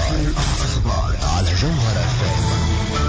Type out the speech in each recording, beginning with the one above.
الأخبار على جوهر FM.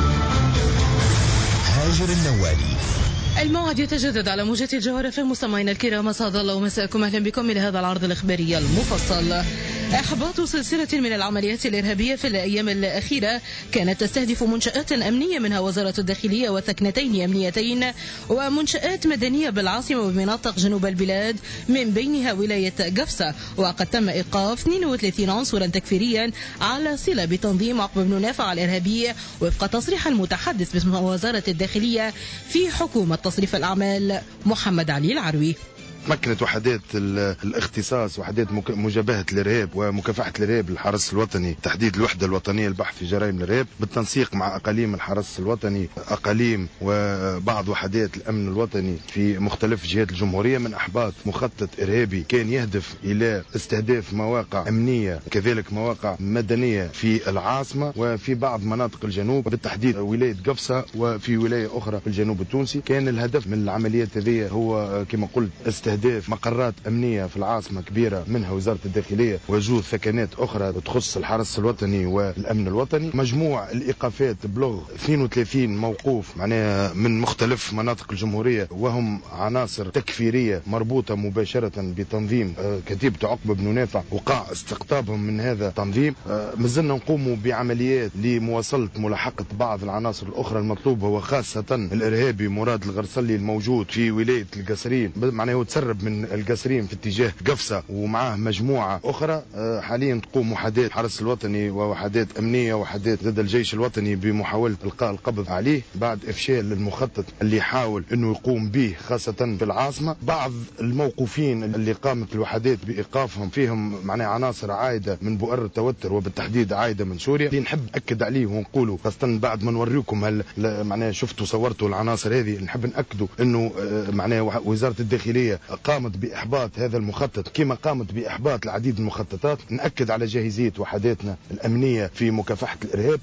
هاجر النوالي. الموعد يتجدد على موجة الجوهر FM. مستمعينا الكرام، أسعد الله ومساءكم، أهلا بكم إلى هذا العرض الإخباري المفصل. إحباط سلسلة من العمليات الإرهابية في الأيام الأخيرة كانت تستهدف منشآت أمنية منها وزارة الداخلية وثكنتين أمنيتين ومنشآت مدنية بالعاصمة ومناطق جنوب البلاد من بينها ولاية قفصة. وقد تم إيقاف 32 عنصرا تكفيريا على صلة بتنظيم عقبة بن نافع الإرهابي وفق تصريح المتحدث باسم وزارة الداخلية في حكومة تصريف الأعمال محمد علي العروي. تمكنت وحدات الاختصاص وحدات مجابهة الإرهاب ومكافحة الإرهاب للحرس الوطني، تحديد الوحدة الوطنية للبحث في جرائم الإرهاب بالتنسيق مع أقاليم الحرس الوطني، أقاليم وبعض وحدات الأمن الوطني في مختلف جهات الجمهورية، من إحباط مخطط إرهابي كان يهدف إلى استهداف مواقع أمنية كذلك مواقع مدنية في العاصمة وفي بعض مناطق الجنوب، بالتحديد ولاية قفصة وفي ولاية أخرى في الجنوب التونسي. كان الهدف من العمليات هذه هو كما قلت استهداف مقرات أمنية في العاصمة كبيرة منها وزارة الداخلية وجود ثكنات أخرى تخص الحرس الوطني والأمن الوطني. مجموع الإيقافات بلغ 32 موقوف معناها من مختلف مناطق الجمهورية، وهم عناصر تكفيرية مربوطة مباشرة بتنظيم كتيبة عقبة بن نافع وقع استقطابهم من هذا التنظيم. مازلنا نقوم بعمليات لمواصلة ملاحقة بعض العناصر الأخرى. المطلوب هو خاصة الإرهابي مراد الغرسلي الموجود في ولاية القصرين، معناه تسرب من القصرين في اتجاه قفصة ومعاه مجموعة أخرى. حاليا تقوم وحدات الحرس الوطني ووحدات أمنية وحدات ضد الجيش الوطني بمحاولة إلقاء القبض عليه بعد إفشال المخطط اللي يحاول أنه يقوم به خاصة في العاصمة. بعض الموقوفين اللي قامت الوحدات بإيقافهم فيهم معناه عناصر عايدة من بؤر التوتر وبالتحديد عايدة من سوريا، اللي نحب أكد عليه ونقوله خاصة بعد ما نوريكم هل معناه شفتوا صورتوا العناصر هذه، نحب نأكدوا أنه معناه وزارة الداخلية قامت بإحباط هذا المخطط كما قامت بإحباط العديد من المخططات. نأكد على جاهزية وحداتنا الأمنية في مكافحة الإرهاب.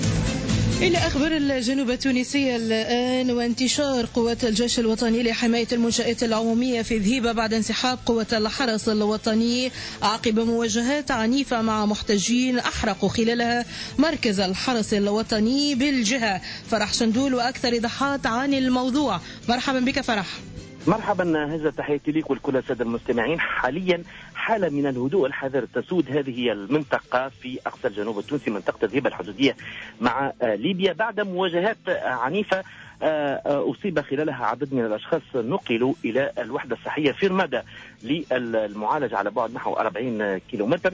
إلى أخبار الجنوب التونسية الآن، وانتشار قوات الجيش الوطني لحماية المنشآت العمومية في ذهيبة بعد انسحاب قوة الحرس الوطني عقب مواجهات عنيفة مع محتجين أحرقوا خلالها مركز الحرس الوطني بالجهة. فرح شندول وأكثر إيضاحات عن الموضوع. مرحبا بك فرح. مرحبا هذا تحياتي لك ولكل الساده المستمعين. حاليا حالة من الهدوء الحذر تسود هذه المنطقة في أقصى الجنوب التونسي، منطقة ذهيبة الحدودية مع ليبيا، بعد مواجهات عنيفة أصيب خلالها عدد من الأشخاص نقلوا إلى الوحدة الصحية في رمادة للمعالجة على بعد نحو 40 كيلومتر.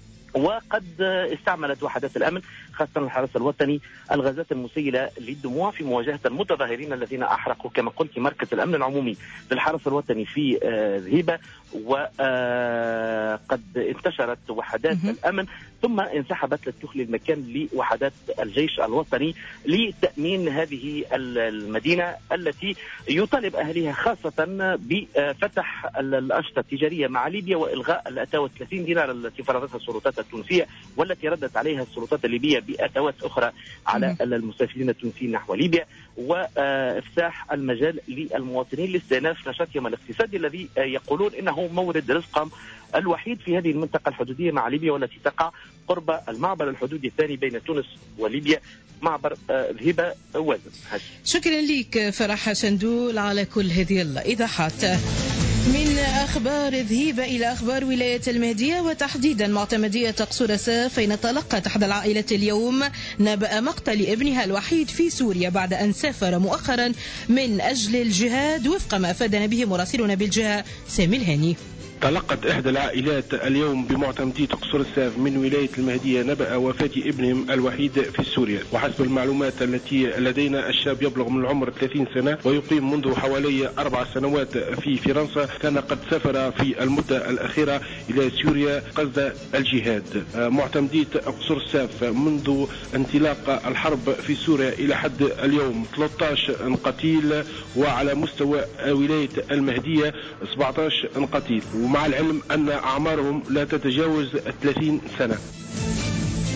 وقد استعملت وحدات الأمن خاصة الحرس الوطني الغازات المسيلة للدموع في مواجهة المتظاهرين الذين أحرقوا كما قلت مركز الأمن العمومي للحرس الوطني في ذهيبة. وقد انتشرت وحدات الأمن ثم انسحبت لتخلي المكان لوحدات الجيش الوطني لتأمين هذه المدينة التي يطالب أهلها خاصة بفتح الأنشطة التجارية مع ليبيا وإلغاء الأتاوة 30 دينار التي فرضتها السلطات التونسية والتي ردت عليها السلطات الليبية بأتاوات أخرى على المسافرين التونسيين نحو ليبيا، وإفساح المجال للمواطنين لاستئناف نشاطهم الاقتصادي الذي يقولون إنه مورد رزقهم الوحيد في هذه المنطقة الحدودية مع ليبيا والتي تقع قرب المعبر الحدودي الثاني بين تونس وليبيا، معبر ذهيبة وازن. شكرا لك فرح شندول على كل هذه الإيضاحات. من أخبار ذهيبة إلى أخبار ولاية المهدية وتحديدا معتمدية قصور ساف، فإن تلقت أحد العائلات اليوم نبأ مقتل ابنها الوحيد في سوريا بعد أن سافر مؤخرا من أجل الجهاد وفق ما أفادنا به مراسلنا بالجهة سامي الهاني. تلقت إحدى العائلات اليوم بمعتمدية قصور الساف من ولاية المهدية نبأ وفاة ابنهم الوحيد في سوريا. وحسب المعلومات التي لدينا الشاب يبلغ من العمر 30 سنة ويقيم منذ حوالي 4 سنوات في فرنسا. كان قد سافر في المدة الأخيرة إلى سوريا قصد الجهاد. معتمدية قصور الساف منذ انطلاق الحرب في سوريا إلى حد اليوم 13 قتيل، وعلى مستوى ولاية المهدية 17 قتيل، ومع العلم أن أعمارهم لا تتجاوز 30 سنة.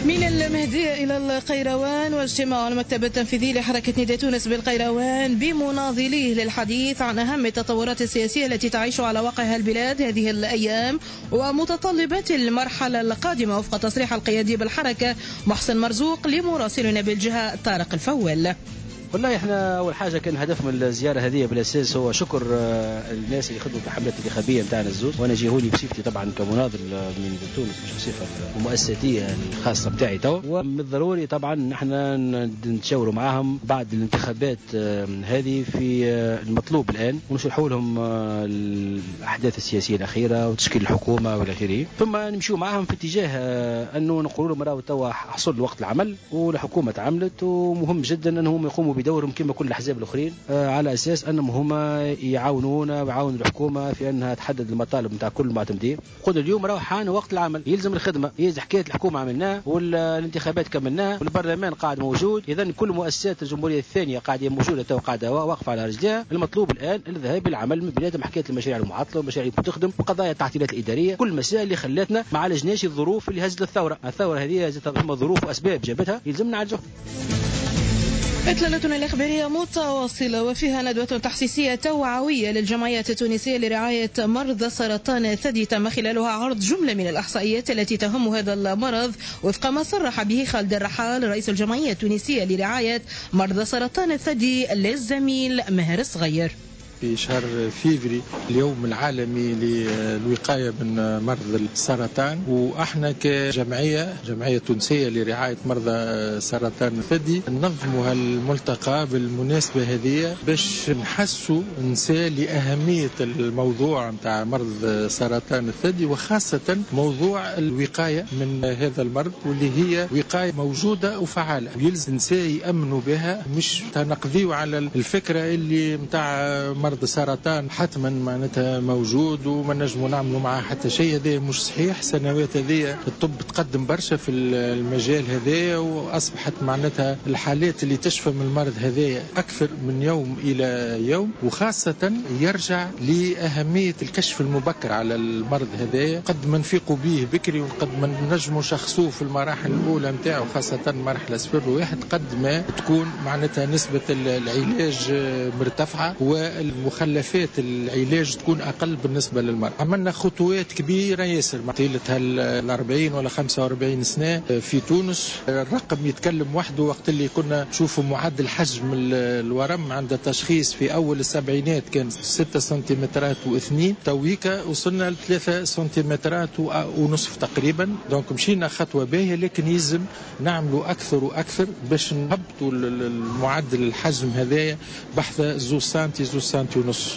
من المهدية إلى القيروان، واجتماع المكتب التنفيذي لحركة نداء تونس بالقيروان بمناضليه للحديث عن أهم التطورات السياسية التي تعيش على واقعها البلاد هذه الأيام ومتطلبات المرحلة القادمة وفق تصريح القيادي بالحركة محسن مرزوق لمراسلنا بالجهة طارق الفول. والله احنا اول حاجه كان هدف من الزياره هذه بالاساس هو شكر الناس اللي خدموا في الحملات الانتخابيه نتاعنا الزوز، وانا جيهوني بصفتي طبعا كمناضل من تونس مش بصفه المؤسساتيه الخاصه بتاعي تو، ومن الضروري طبعا احنا نتشاوروا معاهم بعد الانتخابات هذه في المطلوب الان ونشرحوا لهم الاحداث السياسيه الاخيره وتشكيل الحكومه والى اخره، ثم نمشيوا معاهم في اتجاه انه نقولوا لهم راهو توا حصل وقت العمل والحكومه تعملت، ومهم جدا انهم يقوموا بدورهم كما كل الاحزاب الاخرين على اساس انهم هما يعاونونا ويعاونوا الحكومه في انها تحدد المطالب نتاع كل المعتمدين. قلنا اليوم راهو حان وقت العمل، يلزم الخدمه، يلزم حكايه الحكومه عملناها والانتخابات كملناها والبرلمان قاعد موجود، اذا كل مؤسسات الجمهوريه الثانيه قاعده موجوده تو قاعده واقفه على رجلها. المطلوب الان الذهاب للعمل من بدايه حكايه المشاريع المعطله والمشاريع اللي تخدم وقضايا التعطيلات الاداريه، كل المسائل اللي خلاتنا ما عالجناش الظروف اللي هزت الثوره هذه ثم ظروف واسباب جابتها يلزمنا نعالجها. إطلالتنا الإخبارية متواصلة وفيها ندوة تحسيسية توعوية للجمعيات التونسية لرعاية مرضى سرطان الثدي، تم خلالها عرض جملة من الإحصائيات التي تهم هذا المرض وفق ما صرح به خالد الرحال رئيس الجمعية التونسية لرعاية مرضى سرطان الثدي للزميل ماهر الصغير. في شهر فيفري اليوم العالمي للوقاية من مرض السرطان، وإحنا جمعية تونسية لرعاية مرضى سرطان الثدي ننظموا هالملتقى بالمناسبة هذه باش نحسوا النساء لأهمية الموضوع نتاع مرض سرطان الثدي، وخاصة موضوع الوقاية من هذا المرض واللي هي وقاية موجودة وفعالة ويلزم النساء يأمنوا بها، مش نقضيوا على الفكرة اللي نتاع مرض السرطان حتما معناتها موجود وما نجموا نعملوا معاه حتى شيء. هذا مش صحيح. سنوات هذه الطب تقدم برشا في المجال هذا، واصبحت معناتها الحالات اللي تشفى من المرض هذا اكثر من يوم الى يوم، وخاصه يرجع لاهميه الكشف المبكر على المرض هذا، قد ما نفيقوا به بكري وقد ما نجموا نشخصوه في المراحل الاولى نتاعو، خاصه المرحله 01 قد ما تكون معناتها نسبه العلاج مرتفعه ومخلفات العلاج تكون أقل بالنسبة للمرأة. عملنا خطوات كبيرة ياسر طيلة 40 ولا 45 سنة في تونس. الرقم يتكلم وحده وقت اللي كنا نشوفوا معدل حجم الورم عند تشخيص في أول السبعينات كان 6 سنتيمترات و2، تويكا وصلنا ل 3 سنتيمترات ونصف تقريبا. دونك مشينا خطوة باهية، لكن يلزم نعملوا أكثر وأكثر باش نهبطوا المعدل الحجم هذايا بحث 2 سنتي ونص.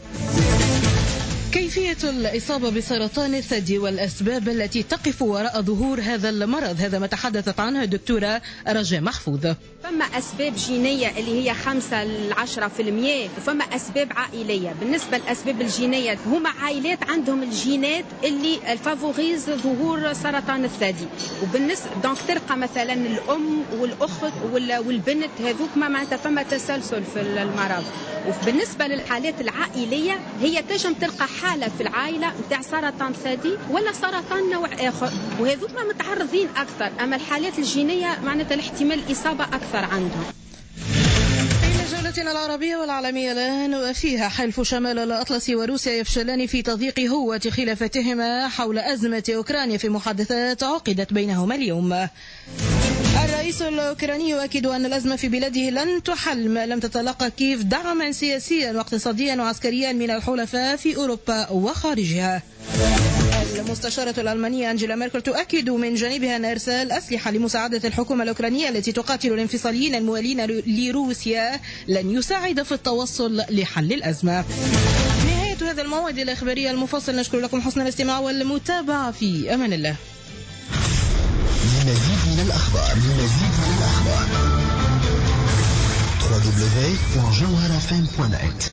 كيفية الإصابة بسرطان الثدي والأسباب التي تقف وراء ظهور هذا المرض، هذا ما تحدثت عنه الدكتورة رجاء محفوظ. فما أسباب جينية اللي هي 5 ل 10%، وفما أسباب عائلية. بالنسبة للأسباب الجينية هما عائلات عندهم الجينات اللي الفافوريز ظهور سرطان الثدي، وبالنسبة دونك تلقى مثلا الأم والأخت والبنت هذوك ما معناتها فما تسلسل في المرض. وبالنسبة للحالات العائلية هي تنجم تلقى حالة في العائلة نتاع سرطان ثدي ولا سرطان نوع آخر، وهذوك ما متعرضين أكثر. أما الحالات الجينية معناتها الاحتمال الإصابة أكثر عندهم. إلى جولتنا العربية والعالمية الآن، وفيها حلف شمال الأطلسي وروسيا يفشلان في تضييق هوة خلافتهما حول أزمة أوكرانيا في محادثات عقدت بينهما اليوم. الرئيس الأوكراني يؤكد أن الأزمة في بلاده لن تحل ما لم تتلقى كييف دعما سياسيا واقتصاديا وعسكريا من الحلفاء في أوروبا وخارجها. المستشارة الألمانية أنجيلا ميركل تؤكد من جانبها أن إرسال أسلحة لمساعدة الحكومة الأوكرانية التي تقاتل الانفصاليين الموالين لروسيا لن يساعد في التوصل لحل الأزمة. نهاية هذا الموعد الإخباري المفصل، نشكر لكم حسن الاستماع والمتابعة. في أمان الله. مزيد من الأخبار www.jawharafm.net